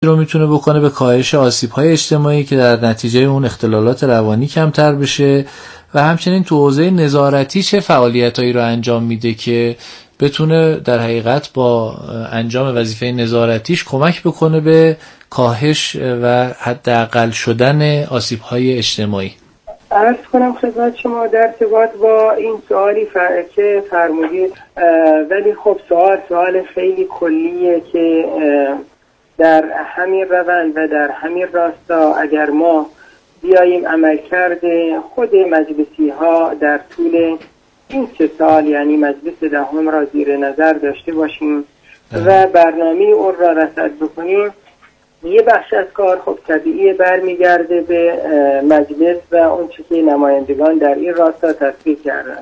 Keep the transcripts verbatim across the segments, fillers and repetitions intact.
رو میتونه بکنه به کاهش آسیب‌های اجتماعی که در نتیجه اون اختلالات روانی کمتر بشه و همچنین تو حوزه نظارتی چه فعالیتایی رو انجام میده که بتونه در حقیقت با انجام وظیفه نظارتیش کمک بکنه به کاهش و حداقل شدن آسیب‌های اجتماعی. عرض کنم خدمت شما در ارتباط با این سوالی فر... که فرمودید، ولی خب سوال سوال خیلی کلیه که در همین روند و در همین راستا اگر ما بیاییم عملکرد خود مجلسی ها در طول این سه سال یعنی مجلس دهم را زیر نظر داشته باشیم و برنامه اون را رصد بکنیم، یه بخش از کار خب طبیعی برمیگرده به مجلس و اون چیزی که نمایندگان در این راستا تصویب کردن.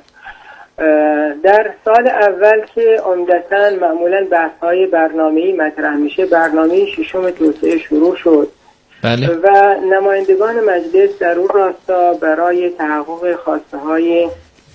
در سال اول که عمدتاً معمولاً بحث‌های برنامه‌ای مطرح میشه، برنامه ششم توسعه شروع شد. بله. و نمایندگان مجلس در اون راستا برای تحقق خواسته‌های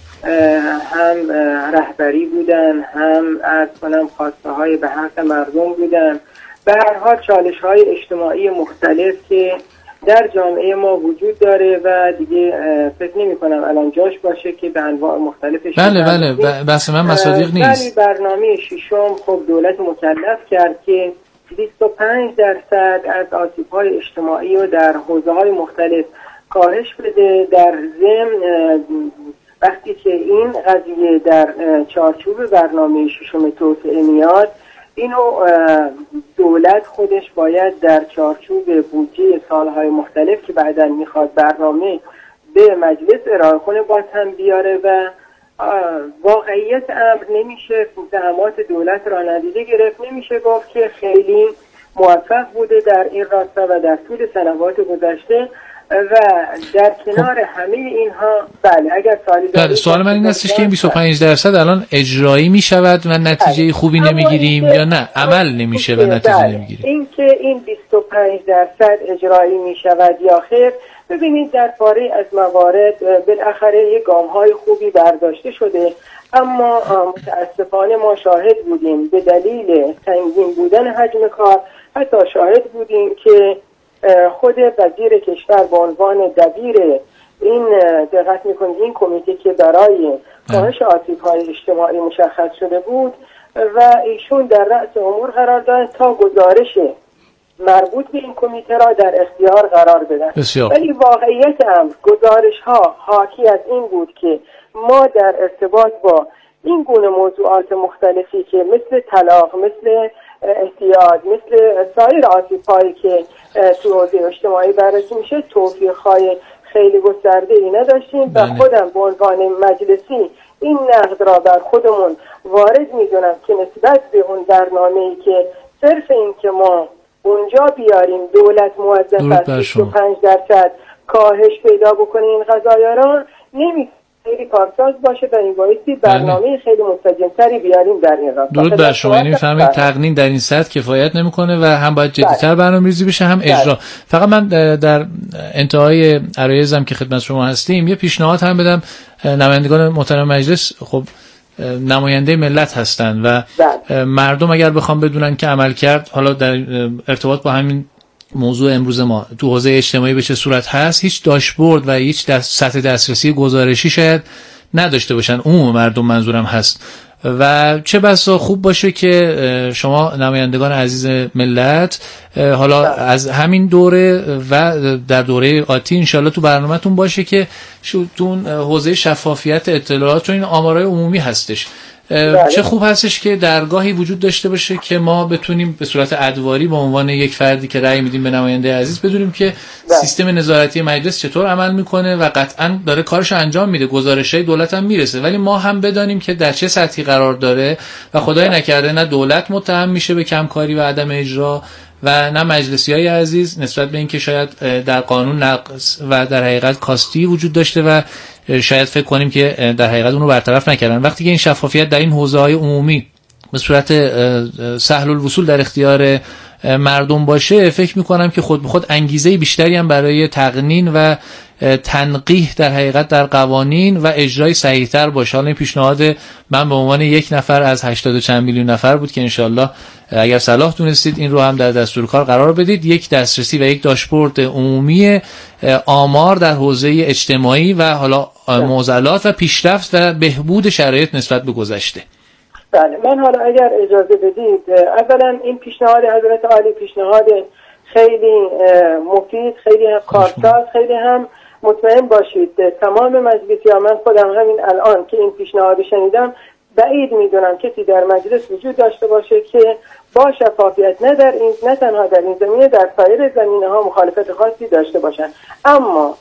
هم رهبری بودن، هم عرض کنم خواسته‌های به حق مردم بودن. به هر حال چالش‌های اجتماعی مختلف که در جامعه ما وجود داره و دیگه فکر نمی‌کنم الان جاش باشه که به انواع مختلفش. بله بله بس من مصادیق نیست. ولی برنامه ششم خب دولت مکلف کرد که بیست و پنج درصد از آسیب‌های اجتماعی رو در حوزه‌های مختلف کاهش بده. در ضمن وقتی که این قضیه در چارچوب برنامه ششم توسعه میاد، اینو دولت خودش باید در چارچوب بودجه سالهای مختلف که بعداً میخواد برنامه به مجلس ارائه کنه باز هم بیاره و واقعیت امر نمیشه زحمات دولت را نادیده گرفت. نمیشه گفت که خیلی موفق بوده در این راستا و در طول سنوات گذشته و در کنار خب. همه اینها بله اگر سوالی دارید سوال من این هستش که این بیست و پنج درصد الان اجرایی می شود و نتیجه بله. خوبی نمیگیریم یا نه عمل نمیشه و نتیجه بله. نمیگیریم؟ این که این بیست و پنج درصد اجرایی می شود یا خیر، ببینید در پاره از موارد بالاخره یک گام های خوبی برداشته شده، اما متاسفانه ما شاهد بودیم به دلیل سنگین بودن حجم کار، حتی شاهد بودیم که خود وزیر کشور به عنوان دبیر این دقت میکنید این کمیته که برای کاهش آسیب‌های اجتماعی مشخص شده بود و ایشون در رأس امور قرار داد تا گزارش مربوط به این کمیته را در اختیار قرار بدن. ولی واقعیت امر گزارش ها حاکی از این بود که ما در ارتباط با این گونه موضوعات مختلفی که مثل طلاق، مثل احتیاج، مثل سایر آسیب‌هایی که تو حوزه اجتماعی بررسی میشه توفیق‌های خیلی گسترده ای نداشتیم و خودم به عنوان مجلسی این نقد را بر خودمون وارد میدونم که نسبت به اون برنامه‌ای که صرف این که ما اونجا بیاریم دولت موظف است بیست و پنج درصد کاهش پیدا بکنه این قضایا را نمی خیلی کارساز باشه و این بایستی برنامه خیلی مستجمتری بیاریم در این راستا. درود بر شما. یعنی فهمید تقنین در این سطح کفایت نمیکنه و هم باید جدی‌تر برنامه‌ریزی بشه هم اجرا. فقط من در انتهای عرایزم که خدمت شما هستیم یه پیشنهاد هم بدم. نمایندگان محترم مجلس خب نماینده ملت هستن و بله. مردم اگر بخوام بدونن که عمل کرد حالا در ارتباط با همین موضوع امروز ما تو حوزه اجتماعی به چه صورت هست، هیچ داشبورد و هیچ دست سطح دسترسی گزارشی شاید نداشته باشن، عموم مردم منظورم هست و چه بسا خوب باشه که شما نمایندگان عزیز ملت حالا از همین دوره و در دوره آتی انشالله تو برنامه‌تون باشه که تو حوزه شفافیت اطلاعات و این آمارای عمومی هستش. بله. چه خوب هستش که درگاهی وجود داشته باشه که ما بتونیم به صورت ادواری به عنوان یک فردی که رأی میدیم به نماینده عزیز بدونیم که بله. سیستم نظارتی مجلس چطور عمل میکنه و قطعاً داره کارش انجام میده، گزارش‌های دولت هم میرسه، ولی ما هم بدانیم که در چه سطحی قرار داره و خدای بله. نکرده نه دولت متهم میشه به کمکاری و عدم اجرا و نه مجلسیای عزیز نسبت به اینکه شاید در قانون نقص و در حقیقت کاستی وجود داشته و شاید فکر کنیم که در حقیقت اون رو برطرف نکردن. وقتی که این شفافیت در این حوزه‌های عمومی به صورت سهل الوصول در اختیار مردم باشه، فکر میکنم که خود به خود انگیزه بیشتری هم برای تقنین و تنقیح در حقیقت در قوانین و اجرای صحیح‌تر باشه. حالا این پیشنهاد من به عنوان یک نفر از هشتاد و چند میلیون نفر بود که انشالله اگر صلاح دونستید این رو هم در دستور کار قرار بدید، یک دسترسی و یک داشبورد عمومی آمار در حوزه اجتماعی و حالا معضلات و پیشرفت و بهبود شرایط نسبت به گذشته. بله، من حالا اگر اجازه بدید، اولا این پیشنهاد حضرت عالی پیشنهاد خیلی مفید، خیلی هم کارساز، خیلی هم مطمئن باشید تمام مجلس یا من خودم همین الان که این پیشنهاد شنیدم بعید میدونم کسی در مجلس وجود داشته باشه که با شفافیت نه در این نه تنها در این زمینه در سایر زمینه ها مخالفت خاصی داشته باشن. اما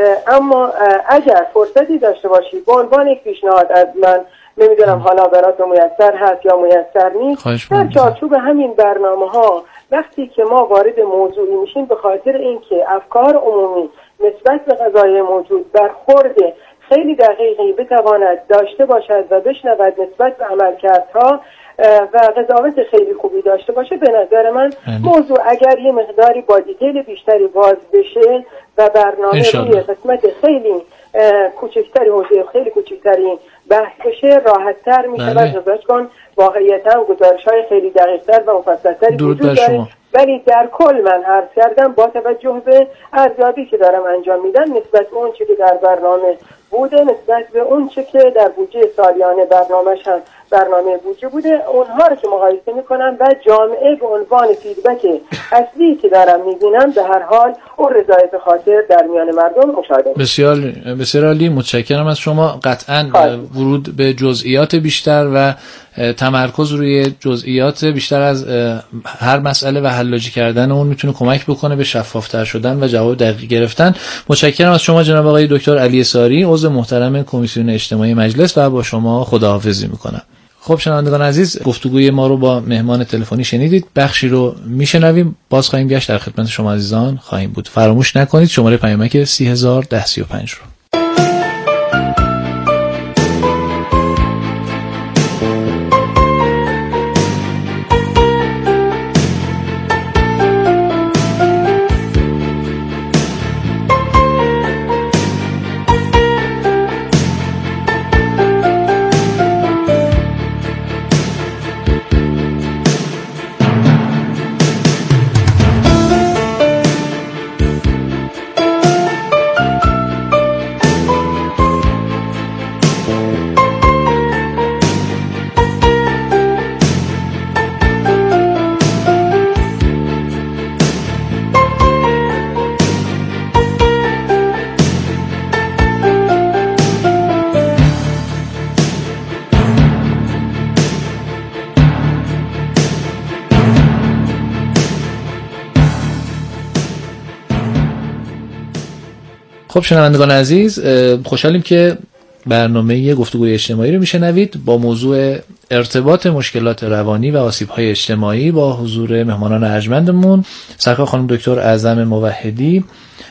اما اگر فرصتی داشته باشید به عنوان یک پیشنهاد از من، نمیدونم حالا براتون میسر هست یا میسر نیست، در چارچوب همین برنامه ها وقتی که ما وارد موضوعی میشیم به خاطر اینکه افکار عمومی نسبت به قضایای موجود برخورد خیلی دقیقی بتواند داشته باشد و بشنود نسبت به عملکردها و قضاوت خیلی خوبی داشته باشه، به نظر من موضوع اگر یه مقداری با دیتیل بیشتری باز بشه و برنامه روی قسمت خیلی کوچکتری حوزه خیلی کوچکتری بحث بشه، راحت‌تر میشه و جزاش کن واقعیتاً گزارش‌های خیلی دقیق‌تر و مفصل‌تری وجود داره. ولی در کل من عرض کردم با توجه به ارزیابی که دارم انجام میدم نسبت به اون چه که در برنامه بوده، نسبت به اون چه که در بودجه سالیانه برنامه‌ش هم برنامه بودجه بوده، اونها رو که مقایسه میکنم و جامعه به عنوان فیدبک اصلی که دارم میبینم به هر حال اون رضایت خاطر در میان مردم مشاهده میشه. بسیار بسیار عالی، متشکرم از شما. قطعاً ورود به جزئیات بیشتر و تمرکز روی جزئیات بیشتر از هر مسئله و حلاجی کردن اون میتونه کمک بکنه به شفافتر شدن و جواب دقیق گرفتن. متشکرم از شما جناب آقای دکتر علی صاری، عضو محترم کمیسیون اجتماعی مجلس، و با شما خداحافظی میکنم. خب شنوندگان عزیز، گفتگوی ما رو با مهمان تلفنی شنیدید، بخشی رو میشنویم، باز خواهیم گشت در خدمت شما عزیزان خواهیم بود. فراموش نکنید شماره پیامک سی هزار و ده سی و پنج رو. خب شنوندگان عزیز، خوشحالیم که برنامه گفتگوی اجتماعی رو میشنوید با موضوع ارتباط مشکلات روانی و آسیب‌های اجتماعی با حضور مهمانان ارجمندمون، سرکار خانم دکتر اعظم موحدی،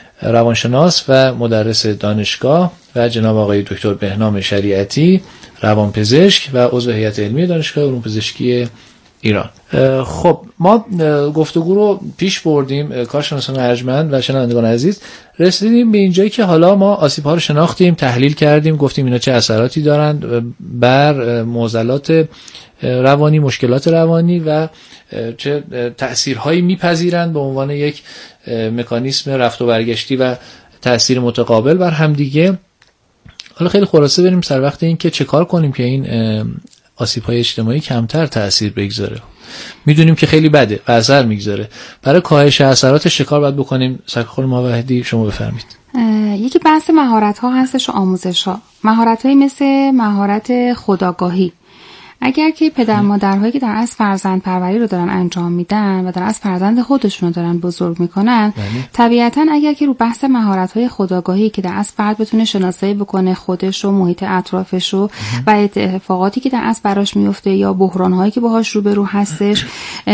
روانشناس و مدرس دانشگاه، و جناب آقای دکتر بهنام شریعتی، روانپزشک و عضو هیئت علمی دانشگاه علوم پزشکی ایران. خب ما گفتگو رو پیش بردیم، کارشناسان ارجمند و شنوندگان عزیز، رسیدیم به اینجایی که حالا ما آسیب‌ها رو شناختیم، تحلیل کردیم، گفتیم اینا چه اثراتی دارند بر معضلات روانی، مشکلات روانی و چه تأثیرهایی میپذیرند به عنوان یک مکانیسم رفت و برگشتی و تأثیر متقابل بر همدیگه. حالا خیلی خلاصه بریم سر وقت این که چه کار کنیم که این آسیب‌های اجتماعی کمتر تأثیر بگذاره. میدونیم که خیلی بده و اثر میگذاره. برای کاهش اثراتش چه کار باید بکنیم؟ سرکار موحدی شما بفرمایید. یکی بحث مهارت‌ها هستش و آموزش‌ها. مهارت‌هایی مثل مهارت خودآگاهی. اگر که پدر مادرهایی که در اصل فرزند پروری رو دارن انجام میدن و در اصل فرزند خودشون رو دارن بزرگ میکنن، طبیعتاً اگر که رو بحث مهارت‌های خودآگاهی که در اصل فرد بتونه شناسایی بکنه خودش و محیط اطرافش رو و اتفاقاتی که در اصل براش میفته یا بحران‌هایی که باهاش روبرو هستش،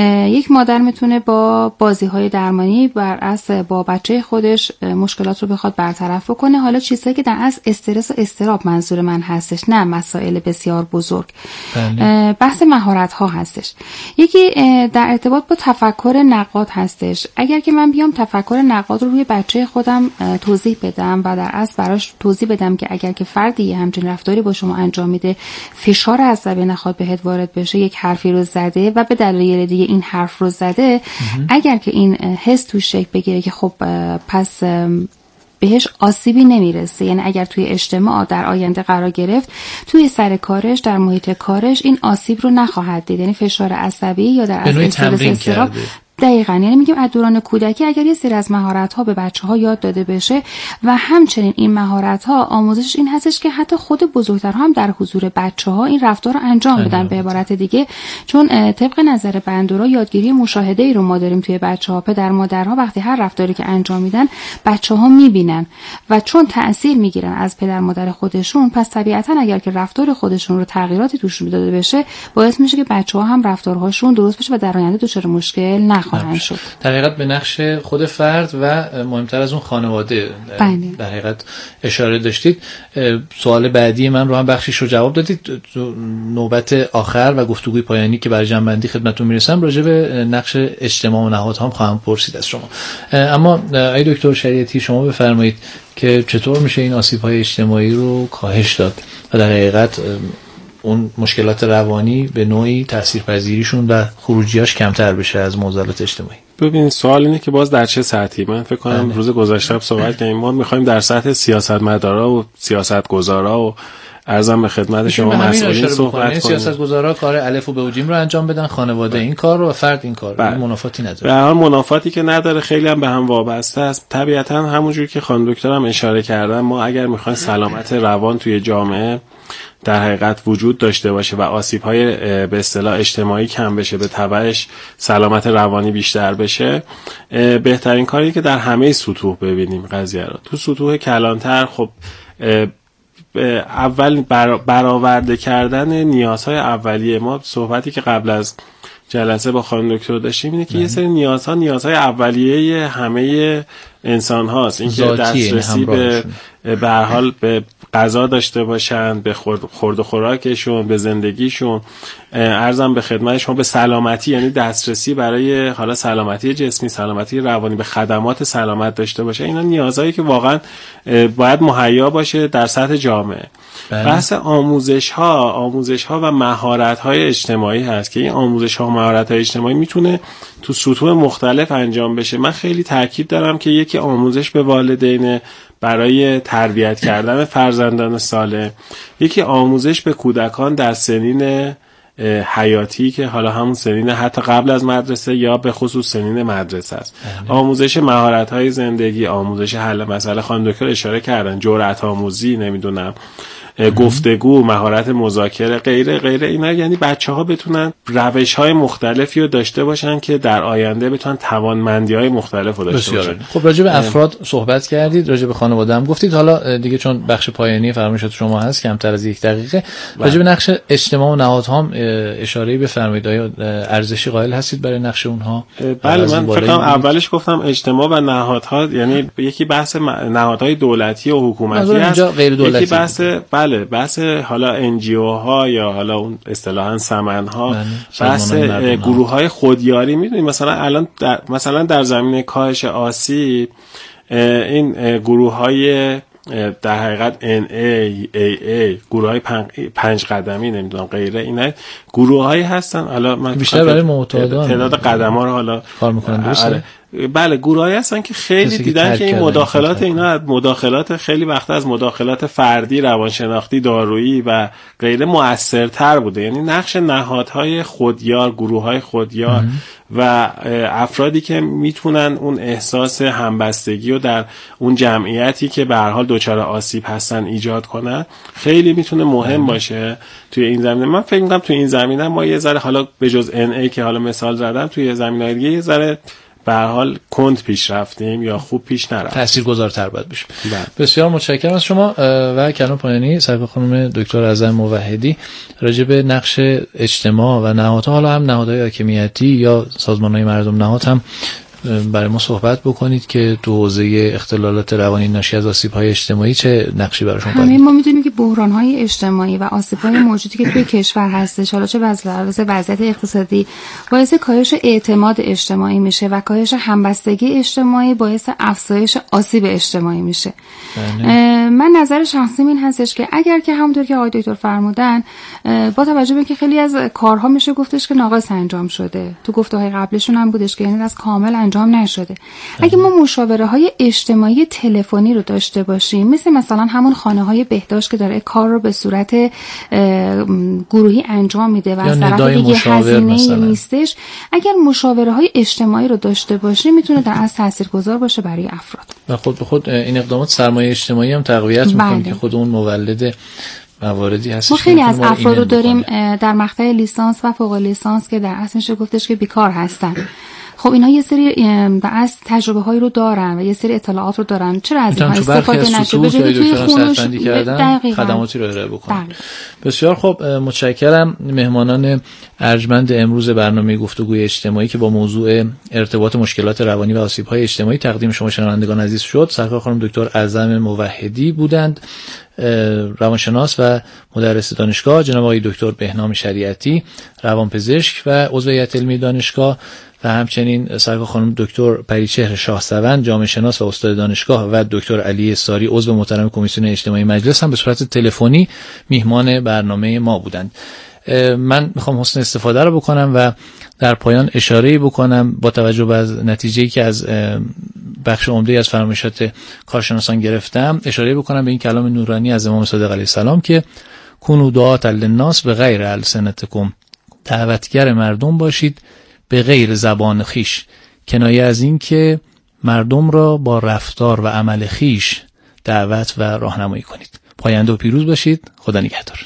یک مادر میتونه با بازی‌های درمانی بر اصل با بچه خودش مشکلات رو بخواد برطرف بکنه. حالا چیزایی که در اصل استرس و اضطراب منظور من هستش، نه مسائل بسیار بزرگ. بله. بحث مهارت ها هستش. یکی در ارتباط با تفکر نقاد هستش. اگر که من بیام تفکر نقاد رو روی بچه خودم توضیح بدم و در اصل براش توضیح بدم که اگر که فردی همچین رفتاری با شما انجام میده، فشار عصبی نخواد بهت وارد بشه، یک حرفی رو زده و به دلایل دیگه این حرف رو زده، اگر که این حس توش شکل بگیره که خب پس بهش آسیبی نمیرسه، یعنی اگر توی اجتماع در آینده قرار گرفت، توی سر کارش، در محیط کارش این آسیب رو نخواهد دید، یعنی فشار عصبی یا در اصل استرس استراب. دقیقاً، یعنی میگیم از دوران کودکی اگر یه سری از مهارت‌ها به بچه‌ها یاد داده بشه و همچنین این مهارت‌ها آموزش این هستش که حتی خود بزرگترها هم در حضور بچه‌ها این رفتار رو انجام بدن. به عبارت دیگه، چون طبق نظر بندورا یادگیری مشاهده‌ای رو ما داریم توی بچه‌ها، پدر مادرها وقتی هر رفتاری که انجام میدن بچه‌ها میبینن و چون تأثیر میگیرن از پدر مادر خودشون، پس طبیعتاً اگر که رفتار خودشون رو تغییراتی توش داده بشه، باعث میشه که بچه‌ها هم رفتارهاشون درست بشه و در آینده دچار مشکل نخواهند. در حقیقت به نقش خود فرد و مهمتر از اون خانواده بله. در حقیقت اشاره داشتید. سوال بعدی من رو هم بخشیش رو جواب دادید. نوبت آخر و گفتگوی پایانی که برای جنبندی خدمتتون میرسم راجع به نقش اجتماع و نهادها هم خواهم پرسید از شما. اما ای دکتر شریعتی، شما بفرمایید که چطور میشه این آسیب‌های اجتماعی رو کاهش داد و در حقیقت اون مشکلات روانی به نوعی تاثیرپذیریشون و خروجیاش کمتر بشه از معضلات اجتماعی؟ ببین، سوال اینه که باز در چه سطحی. من فکر کنم بله. روز گذشته هم صحبت کردیم، ما می‌خوایم در سطح سیاستمدارا و سیاستگزارا و عرضم به خدمت شما مسئولین صحبت کنیم. سیاستگزارا کار الف و ب و جیم رو انجام بدن، خانواده بله. این کار رو و فرد این کار رو. بله. منافاتی نداره. به هر منافاتی که نداره، خیلی هم به هم وابسته است. طبیعتاً همونجوری که خانم دکتر هم اشاره کردن، ما اگر می‌خوایم سلامت روان توی جامعه در حقیقت وجود داشته باشه و آسیب‌های به اصطلاح اجتماعی کم بشه، به تبعش سلامت روانی بیشتر بشه، بهترین کاری که در همه سطوح ببینیم قضیه رو. تو سطوح کلانتر خب اول برآورده کردن نیازهای اولیه ما، صحبتی که قبل از جلسه با خانم دکتر داشتیم اینه که یه سری نیازها نیازهای اولیه همه انسان هاست. این که دسترسی به به هر حال به غذا داشته باشن، به خورد و خوراکشون، به زندگیشون، عرضم به خدمت شما به سلامتی، یعنی دسترسی برای حالا سلامتی جسمی، سلامتی روانی، به خدمات سلامت داشته باشه. اینا نیازهایی که واقعا باید مهیا باشه در سطح جامعه. بله. بحث آموزش ها آموزش ها و مهارت های اجتماعی هست که این آموزش ها و مهارت های اجتماعی میتونه تو سطوح مختلف انجام بشه. من خیلی تاکید دارم که یکی آموزش به والدین برای تربیت کردن فرزندان سالم، یکی آموزش به کودکان در سنین حیاتی که حالا همون سنین حتی قبل از مدرسه یا به خصوص سنین مدرسه است. آموزش مهارت‌های زندگی، آموزش حل مسئله، خانم دکتر اشاره کردن، جرأت آموزی، نمیدونم گفتگو، مهارت مذاکره، غیره غیره. اینا یعنی بچه‌ها بتونن روش‌های مختلفی رو داشته باشن که در آینده بتونن توانمندی‌های مختلف رو داشته باشن. خب راجع به افراد صحبت کردید، راجع به خانواده هم گفتید. حالا دیگه چون بخش پایانی فرمایشات شما هست، کمتر از یک دقیقه، راجع به نقش اجتماع و نهادها هم اشاره بفرمایید. آیا ارزشی قائل هستید برای نقش اونها؟ بله، من فکر کنم اولش گفتم اجتماع و نهادها، یعنی یکی بحث نهادهای دولتی و حکومتی هست، یکی بحث بله بحث حالا ان جی او ها یا حالا اون اصطلاحاً سمن ها، بحث گروه های خودیاری. میدونید مثلا الان در مثلا در زمینه کاهش آسیب این گروه های در حقیقت ان ای ای ای گروه های پنج, پنج قدمی نمیدونم غیره، اینا گروه هایی هستن. حالا من بیشتر برای معتادان تعداد قدم ها رو حالا کار میکنن. درسته؟ بله، گروهایی هستن که خیلی دیدن که این مداخلات اینا مداخلات خیلی وقتا از مداخلات فردی، روانشناختی، دارویی و غیره مؤثرتر بوده. یعنی نقش نهادهای خودیار، گروههای خودیار و افرادی که میتونن اون احساس همبستگی رو در اون جمعیتی که به هر حال دچار آسیب هستن ایجاد کنن، خیلی میتونه مهم باشه توی این زمینه. من فکر می‌کنم توی این زمینه ما یه ذره حالا به جز ان ای که حالا مثال زدم، توی زمینه‌های دیگه یه ذره به هر حال کند پیش رفتیم یا خوب پیش نرفتیم. تاثیرگذارتر باید بشه. بسیار متشکرم از شما و کلام پایانی سرکار خانم دکتر اعظم موحدی راجع به نقش اجتماع و نهادها، حالا هم نهادهای حاکمیتی یا سازمان‌های مردم نهاد هم برای ما صحبت بکنید که تو حوزه اختلالات روانی ناشی از آسیب‌های اجتماعی چه نقشی براشون قائل؟ همین ما می‌دونیم که بحران‌های اجتماعی و آسیب‌های موجودی که توی کشور هستش، حالا چه وضعیت وضعیت اقتصادی باعث کاهش اعتماد اجتماعی میشه و کاهش همبستگی اجتماعی باعث افزایش آسیب اجتماعی میشه. من نظر شخصیم این هستش که اگر که همونطور که آقای دکتر فرمودن با توجه به اینکه خیلی از کارها میشه گفتش که ناقص انجام شده، تو گفته‌های قبلشون هم بودش که یعنی از کامل انجام نشده. اگه ما مشاوره‌های اجتماعی تلفنی رو داشته باشیم، مثل مثلا همون خانه‌های بهداشت که داره کار رو به صورت گروهی انجام میده و از طرف دیگه هزینه‌ای نیستش، اگر مشاوره‌های اجتماعی رو داشته باشیم میتونه در اصل تاثیرگذار باشه برای افراد. و خود به خود این اقدامات سرمایه اجتماعی هم تقویت می‌کنه که خود اون مولد مواردی هستش. ما خیلی از افراد رو داریم در مقطع لیسانس و فوق لیسانس که در اصل میشه گفتش که بیکار هستن. خب اینا یه سری در اصل تجربه هایی رو دارن و یه سری اطلاعات رو دارن، چرا از اینها استفاده نشه؟ به جای توی خونش خدماتی رو ارائه بکنن. بسیار خب، متشکرم. مهمانان ارجمند امروز برنامه گفتگوی اجتماعی که با موضوع ارتباط مشکلات روانی و آسیب‌های اجتماعی تقدیم شما شنوندگان عزیز شد، سرکار خانم دکتر اعظم موحدی بودند، روانشناس و مدرس دانشگاه، جناب آقای دکتر بهنام شریعتی، روانپزشک و عضو هیئت علمی دانشگاه، و همچنین سرکار خانم دکتر پریچهر شاهسوند، جامعه شناس و استاد دانشگاه، و دکتر علی ساری، عضو محترم کمیسیون اجتماعی مجلس، هم به صورت تلفنی میهمان برنامه ما بودند. من میخوام حسن استفاده رو بکنم و در پایان اشاره‌ای بکنم با توجه به نتیجه‌ای که از بخش عمده از فرمایشات کارشناسان گرفتم، اشاره بکنم به این کلام نورانی از امام صادق علیه السلام که کونوا دعاة للناس به غیر السنتکم، دعوتگر مردم باشید به غیر زبان خیش، کنایه از این که مردم را با رفتار و عمل خیش دعوت و راهنمایی کنید. پاینده و پیروز باشید. خدا نگهدار.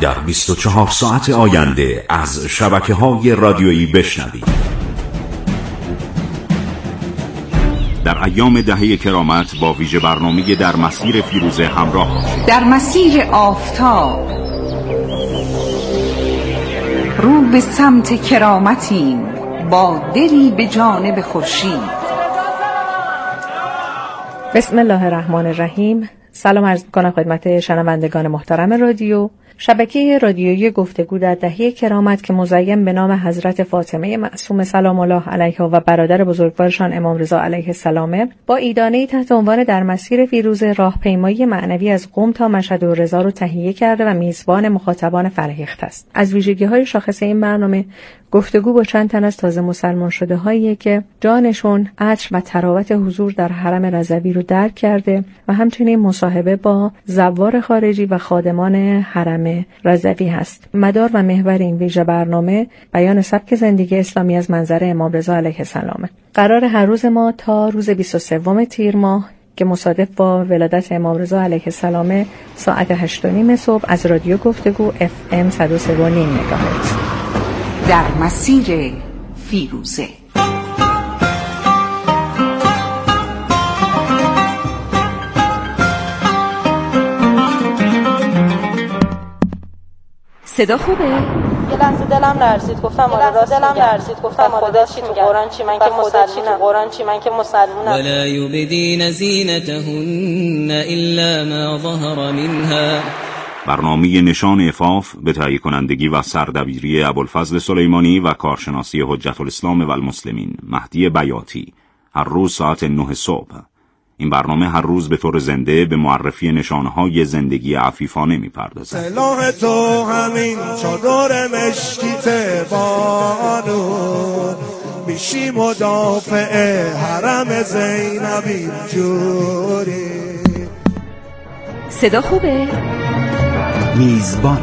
در بیست و چهار ساعت آینده از شبکه‌های رادیویی بشنوید. در ایام دهه کرامت با ویژه برنامه در مسیر فیروزه همراه باشید. در مسیر آفتاب رو به سمت کرامتیم، با دلی به جانب خورشید. بسم الله الرحمن الرحیم. سلام عرض می‌کنم خدمت شنوندگان محترم رادیو. شبکه رادیویی گفتگو در دهه کرامت که مزین به نام حضرت فاطمه معصومه سلام الله علیها و برادر بزرگوارشان امام رضا علیه السلام با ایدانه‌ای تحت عنوان در مسیر فیروزه راهپیمایی معنوی از قم تا مشهد و رضا رو تهیه کرده و میزبان مخاطبان فرهیخته است. از ویژگی‌های شاخص این برنامه گفتگو با چند تن از تازه مسلمان شده هایی که جانشون عطر و تراوت حضور در حرم رضوی رو درک کرده و همچنین مصاحبه با زوار خارجی و خادمان حرم رضوی هست. مدار و محور این ویژه برنامه بیان سبک زندگی اسلامی از منظر امام رضا علیه السلام. قرار هر روز ما تا روز بیست و سوم تیر ماه که مصادف با ولادت امام رضا علیه السلام ساعت هشت و نیم صبح از رادیو گفتگو اف ام صد و سه و نیم مگاهرتز در مسیر فیروزه. صدا خوبه؟ یه لحظه دلم لرزید گفتم آره راست دلم لرزید گفتم خدا چی تو قرآن چی من که مسلمونم قرآن چی من که مسلمونم ولا یبدین زینتهن الا ما ظهر منها. برنامه نشان عفاف به تهیه کنندگی و سردبیری ابوالفضل سلیمانی و کارشناسی حجت الاسلام و المسلمین مهدی بیاتی، هر روز ساعت نه صبح. این برنامه هر روز به طور زنده به معرفی نشانهای زندگی عفیفانه می‌پردازد. سلاح تو همین چادر مشکیت بانو، میشی مدافع حرم زینبی جوری. صدا خوبه؟ میزبان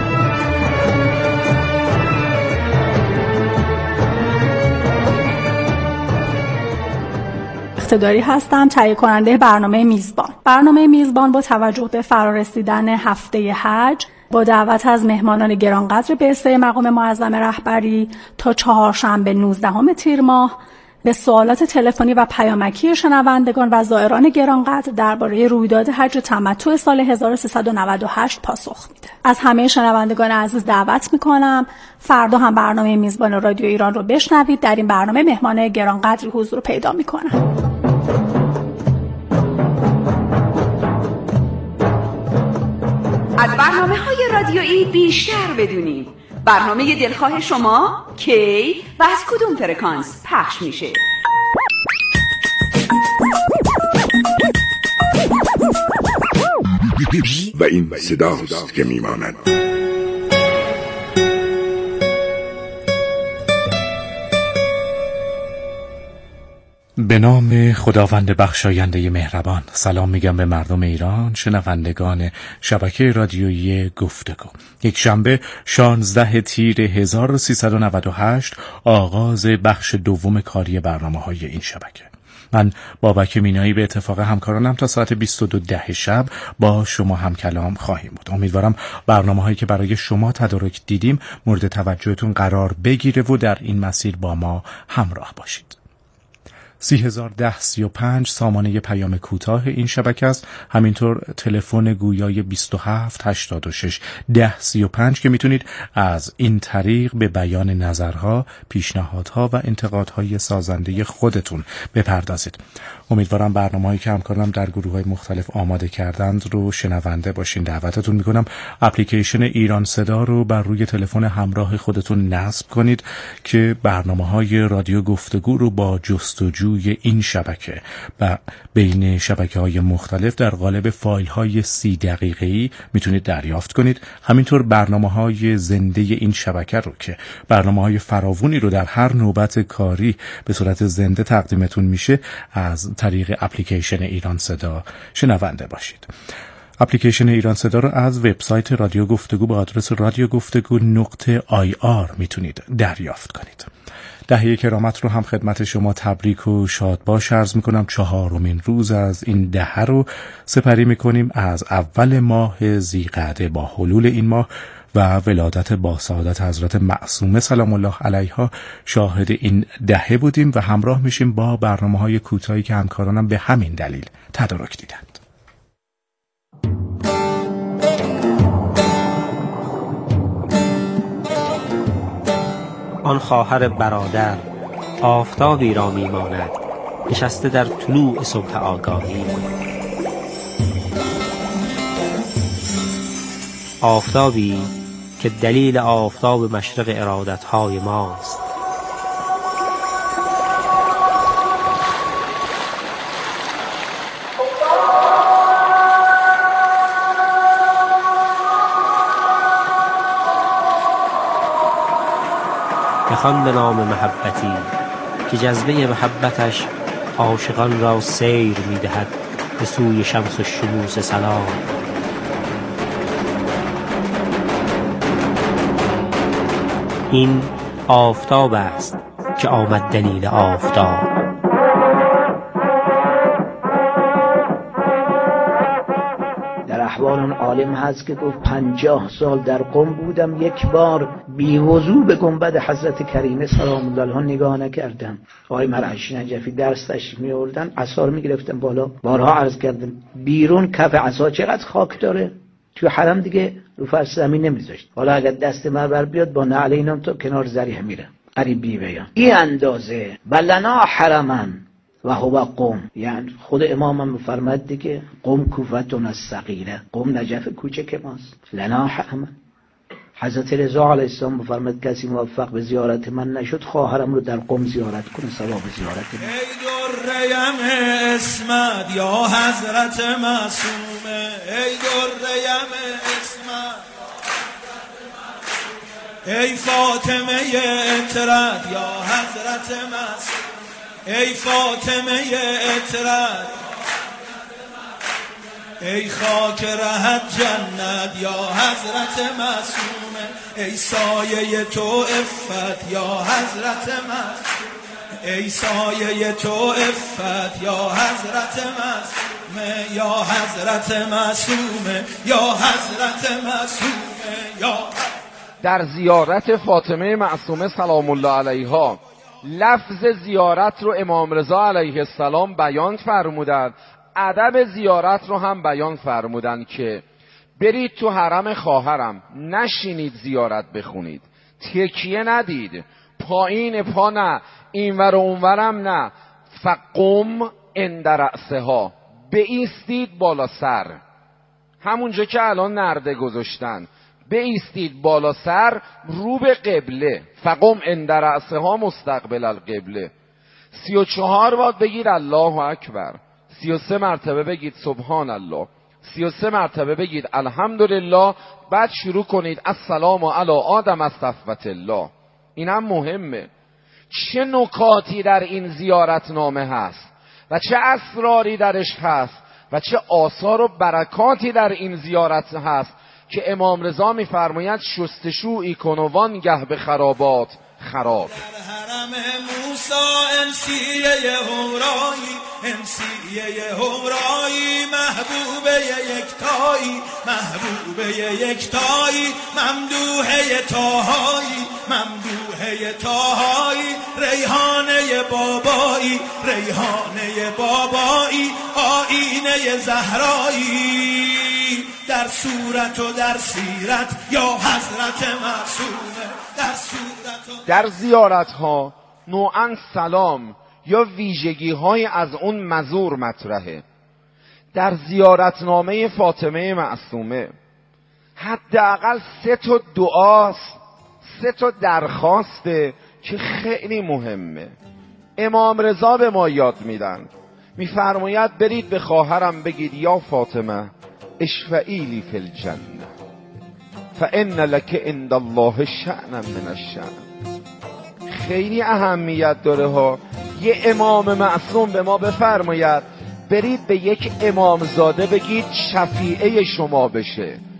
اقتداری هستم، تهیه کننده برنامه میزبان. برنامه میزبان با توجه به فرارسیدن هفته حج با دعوت از مهمانان گرانقدر به استای مقام معظم رهبری تا چهارشنبه نوزدهم تیر ماه به سوالات تلفنی و پیامکی شنوندگان و زائران گرانقدر درباره رویداد حج تمتع سال هزار و سیصد و نود و هشت پاسخ میده. از همه شنوندگان عزیز دعوت میکنم فردا هم برنامه میزبان رادیو ایران رو بشنوید. در این برنامه مهمان گرانقدری حضور پیدا میکنن. از برنامه‌های رادیویی بیشتر بدونید. برنامه دلخواه شما کی و از کدوم فرکانس پخش میشه؟ و این صداست که میماند. به نام خداوند بخشاینده مهربان. سلام میگم به مردم ایران، شنوندگان شبکه رادیویی گفتگو. یک شنبه شانزده تیر هزار و سیصد و نود و هشت آغاز بخش دوم کاری برنامه‌های این شبکه. من بابک مینایی به اتفاق همکارانم تا ساعت بیست و دو ده شب با شما هم کلام خواهیم بود. امیدوارم برنامه‌هایی که برای شما تدارک دیدیم مورد توجهتون قرار بگیره و در این مسیر با ما همراه باشید. سی هزار ده سی و پنج سامانه پیام کوتاه این شبکه است. همینطور تلفن گویای بیست و هفت هشتاد و شش ده سی و پنج که میتونید از این طریق به بیان نظرها، پیشنهادها و انتقادهای سازنده خودتون بپردازید. امیدوارم برنامه‌هایی که همکارانم در گروه‌های مختلف آماده کردند رو شنونده باشین. دعوتتون میکنم اپلیکیشن ایران صدا رو بر روی تلفن همراه خودتون نصب کنید که برنامه‌های رادیو گفتگو رو با جستجوی این شبکه و بین شبکه‌های مختلف در قالب فایل‌های سی دقیقه‌ای میتونید دریافت کنید. همینطور برنامه‌های زنده این شبکه رو که برنامه‌های فراوانی رو در هر نوبت کاری به صورت زنده تقدیمتون میشه از طریق اپلیکیشن ایران صدا شنونده باشید. اپلیکیشن ایران صدا رو از وبسایت رادیو گفتگو با آدرس رادیو گفتگو نقطه آی آر میتونید دریافت کنید. دهه کرامت رو هم خدمت شما تبریک و شادباش عرض میکنم. چهارمین روز از این دهه رو سپری میکنیم از اول ماه ذی‌قعده. با حلول این ماه و ولادت با سعادت حضرت معصومه سلام الله علیها شاهد این دهه بودیم و همراه میشیم با برنامه‌های کوتاهی که همکارانم به همین دلیل تدارک دیدند. آن خواهر برادر آفتابی را میماند نشسته در طلوع صبح آگاهی. آفتابی که دلیل آفتاب مشرق ارادتهای ماست. بخوان به نام محبتی که جذبه محبتش عاشقان را سیر می‌دهد به سوی شمس الشموس سلام. این آفتاب است که آمد دلیل آفتاب. در احوال اون عالم هست که گفت پنجاه سال در قم بودم، یک بار بی وضو به گنبد حضرت کریمه سلام الله علیها نگاه نکردم. آقای مرعشی نجفی درس تشریف می آوردن، عصا رو می گرفتن بالا. بارها عرض کردم بیرون کف عصا چقدر خاک داره، تو حرم دیگه رو فرش زمین نمیذاشت. حالا اگر دست من بر بیاد با نعل اینم تا کنار ذریح میره. قریب بی بیان این اندازه بلنا حرمن و هو قم، یعنی خود امامم میفرماد دیگه قم کوفتون الصغیره، قم نجف کوچک ماست. لنا حرمن. حضرت رضا علیه السلام میفرماد کسی موفق به زیارت من نشد خواهرم رو در قم زیارت کنه، ثواب زیارت من. ای دریم اسمت یا حضرت معصومه، ای دریم اسمت، ای فاطمه اطرد یا حضرت معصومه، ای فاطمه اطرد، ای خاک رهت جنت یا حضرت معصومه، ای سایه تو عفت یا حضرت معصومه، ای سایه تو عفت یا حضرت معصومه، یا حضرت معصومه، یا حضرت معصومه، یا. در زیارت فاطمه معصومه سلام الله علیها لفظ زیارت رو امام رضا علیه السلام بیان فرمودند، ادب زیارت رو هم بیان فرمودن که برید تو حرم خواهرم، نشینید زیارت بخونید، تکیه ندید، پایین پا نه، اینور و اونورم نه، فقم عند رأسها، بایستید بالا سر، همونجا که الان نرده گذاشتن، بایستید بالا سر رو به قبله، فقم عند رأسها مستقبل القبله. سی و چهار بار بگید الله اکبر، سی و سه مرتبه بگید سبحان الله، سی و سه مرتبه بگید الحمدلله، بعد شروع کنید السلام علی آدم از صفوت الله. این هم مهمه. چه نکاتی در این زیارتنامه هست و چه اسراری درش هست و چه آثار و برکاتی در این زیارت هست که امام رضا می‌فرماید شستشویی کن و وانگه به خرابات خراب. در حرم موسی انسیه همرایی، انسیه همرایی، محبوبه یکتایی، محبوبه یکتایی، ممدوحه تاهایی، ممدوحه تاهایی، ریحانه بابایی، ریحانه بابایی، آینه زهرایی، در صورت و در سیرت یا حضرت معصومه، در صورت و در زیارت ها نوعاً سلام یا ویژگی های از اون مزور مطرحه. در زیارتنامه فاطمه معصومه حداقل سه تا دعاست، سه تا درخواسته که خیلی مهمه. امام رضا به ما یاد میدن، میفرماید برید به خواهرم بگید یا فاطمه اشفعی لی فی الجنه فان لک عند الله شأنا من الشأن. خیلی اهمیت داره ها یه امام معصوم به ما بفرماید برید به یک امامزاده بگید شفیعه شما بشه.